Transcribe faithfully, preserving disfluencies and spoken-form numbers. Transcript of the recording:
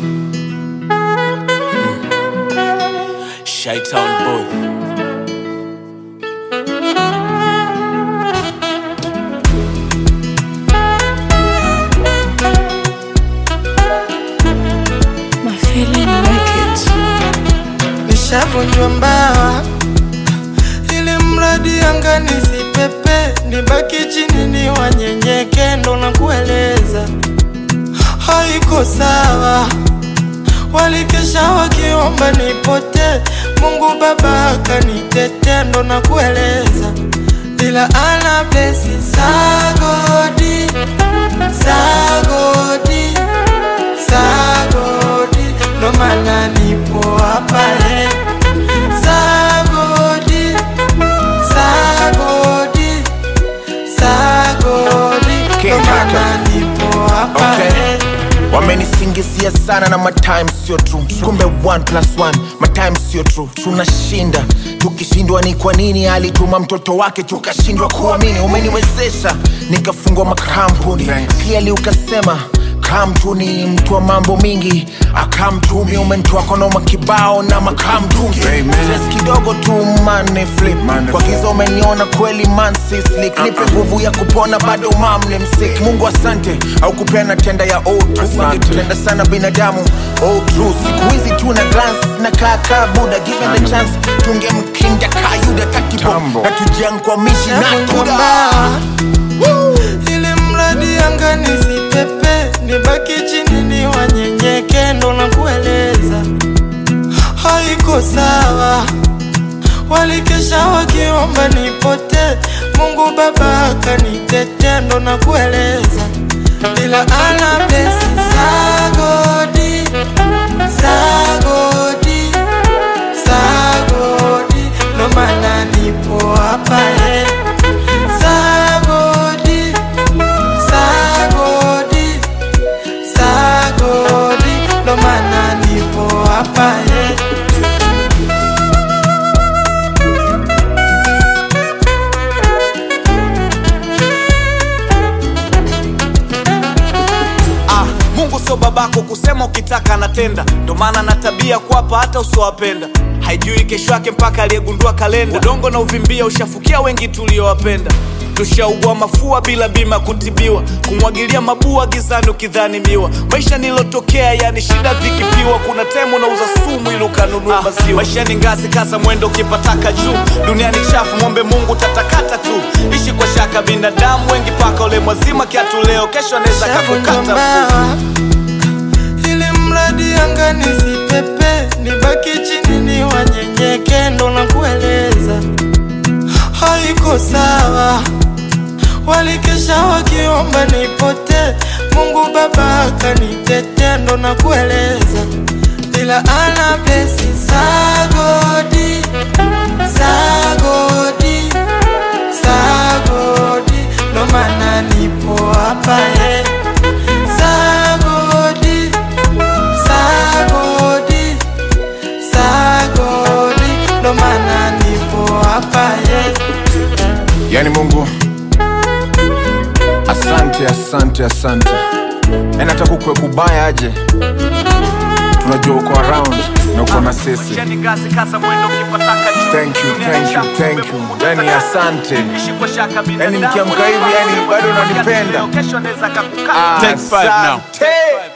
Chi-Town boy. Nishavunjwa mbawa ili mradi anga nisipepe, nibaki chini ni wanyenyeke, ndo nakueleza haiko sawa. Walikesha wakiomba nipote, Mungu Baba akanitete, ndo nakueleza bila ana blesi sagodi, sagodi, sagodi, ndo maana nipo hapa he. Sagodi, sagodi, sagodi, ndo maana nipo hapa he. Wamenisingizia sana na my time sio true. Kumbe one plus one, my time sio true. Tunashinda, tukishindwa ni kwa nini alituma mtoto wake tukashindwa kuamini. Umeniwezesha, nikafungwa makampuni. Clearly ukasema kamtuni mtu wa mambo mingi, akamtumi umenitoa konoma kibao na makamtungi. Stress kidogo tu money flip, kwa giza umeniona kweli man si slick. Nipe nguvu ya kupona bado mamle msik. Mungu asante, au kupena tenda ya old true. Tenda sana binadamu, old true. Siku hizi tu na glance na kaka Buddha. Given the chance, tunge mkinda kayuda takibo. Na tujiang kwa mishi na kuda ili mradi anga nisipepe, nibaki chini ni wanyenyeke, ndo nakueleza haiko sawa. Walikesha wakiomba nipote, Mungu Baba akanitete, ndo nakueleza bila ana blesi sagodi, sagodi, sagodi, ndo maana nipo hapa he. Sagodi, sagodi, sagodi, ndo maana nipo hapa he. Ah, Mungu sio babako kusema ukitaka anatenda. Ndo maana na tabia kuapa hata usiowapenda. Haijui kesho yake mpaka aliyegundua kalenda. Udongo na uvimbia ushafukia wengi tuliowapenda. Tushaugua mafua bila bima kutibiwa, kumwagilia mabua gizani ukidhani miwa. Maisha nilotokea yani shida vikipiwa. Kuna temu na uza sumu ili ukanunua maziwa. ah, Maisha ni ngazi kasa mwendo ukipataka juu. Dunia ni chafu mwombe Mungu tatakata tu. Ishi kwa shaka binadamu wengi paka ule mwazima kiatu leo kesho anaweza kakukata ili mradi anga nisipepe, nibaki chini ni wanyenyeke, ndo nakueleza haiko sawa. Walikesha wakiomba nipote, Mungu Baba akanitete, ndo nakueleza bila ana blesi sagodi, sagodi, sagodi, ndo maana nipo hapa he. Sagodi, sagodi, sagodi, ndo maana nipo hapa he. Yani Mungu asante, asante, asante. Ena hata kukwe kubaya aje, tunajua uko around na uko na sisi. Maisha ni ngazi kasa mwendo ukipataka juu. Thank you, thank you, thank you. Yani asante. Yani nikiamka hivi yani bado unanipenda. Kesho anaweza kakukata. Take five now.